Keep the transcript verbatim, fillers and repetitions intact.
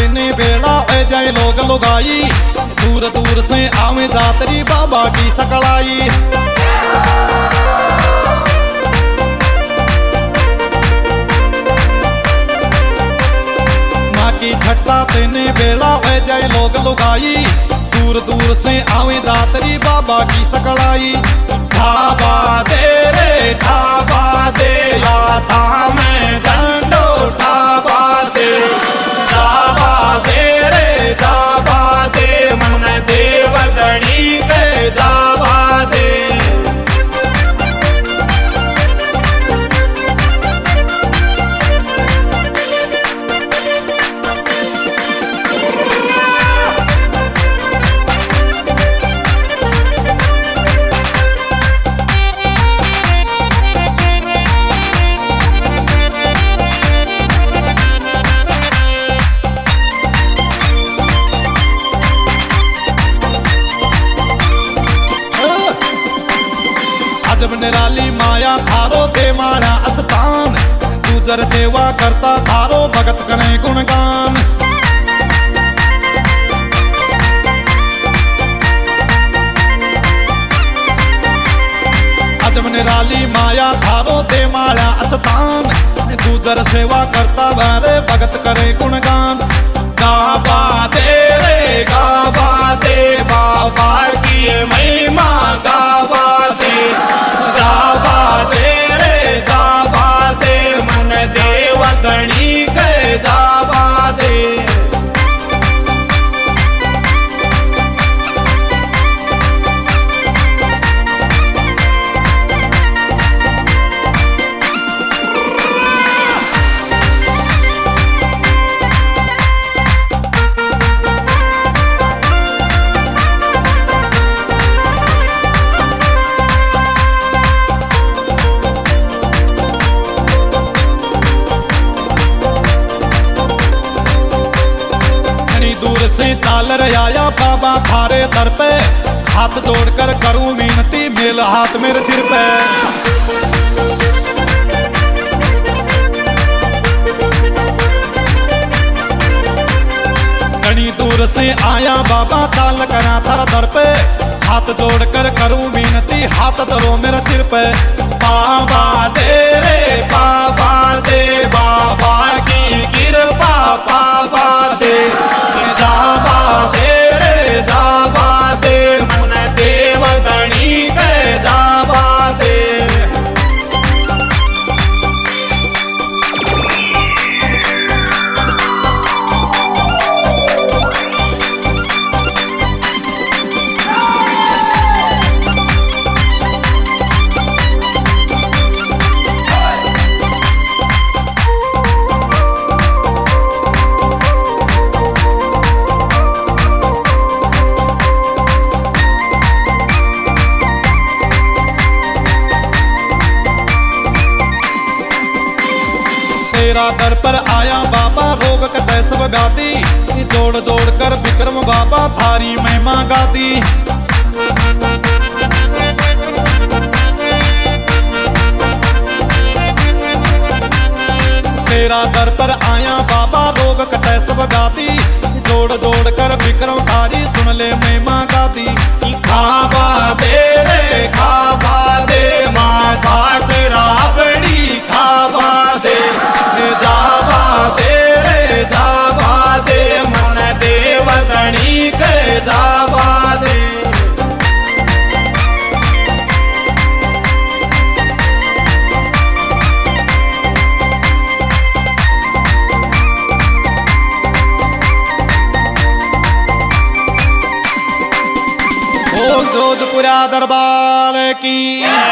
तेने बेड़ा ए जाए लोग लुगाई, दूर दूर से आवे जातरी बाबा की सकलाई। माँ की छठसा तेने बेड़ा ए जाए लोग लुगाई, दूर दूर से आवे जातरी बाबा की सकलाई। ढाबा दे रे ढाबा दे आता मैं डंडो ढाबा दे, ढाबा दे रे ढाबा दे मन देवगणी के ढाबा दे। जब निराली माया थारो दे मारा अस्तान, गुजर सेवा करता थारो भगत करे गुणगान। अजब निराली माया थारो दे मारा अस्तान, गुजर सेवा करता भारे भगत करे गुणगान। गाबा दे रे गाबा दे बाबा की महिमा गाबा दे, गाबा दे रे गाबा दे मन देवगणी के गाबा दे। दूर से चाल आया बाबा थारे दर पे, हाथ जोड़कर करूं मिनती मेल हाथ मेरे सिर पे। घनी दूर से आया बाबा चाल करा थारा दर पे, हाथ जोड़कर करूं मिनती हाथ धरो मेरे सिर पे। बाबा दे रे बाबा दे बाबा की कृपा बाबा दे, जाबा दे रे जाबा दे मन देवगणी के जाबा दे। तेरा दर पर आया बाबा रोग कटे सब व्याधि, जोड़ जोड़ कर विक्रम बाबा थारी महिमा गाती। तेरा दर पर आया बाबा रोग कटे सब व्याधि, जोड़ जोड़ कर विक्रम थारी सुन ले महिमा गाती। खाबा दे रे खाबा दे माता तेरा बड़ी खाबा दे, जाबा दे रे जाबा दे मन देवगणी के जाबा दे। ओ जोधपुरा दरबार की